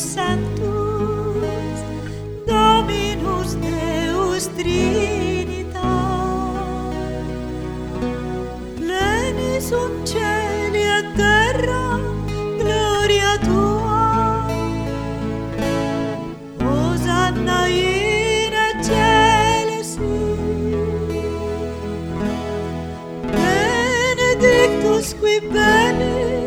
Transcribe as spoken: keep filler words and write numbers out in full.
Sanctus, Dominus Deus Trinitas, plenis sunt celi et terra gloria Tua, Hosanna in excelsis, benedictus qui venit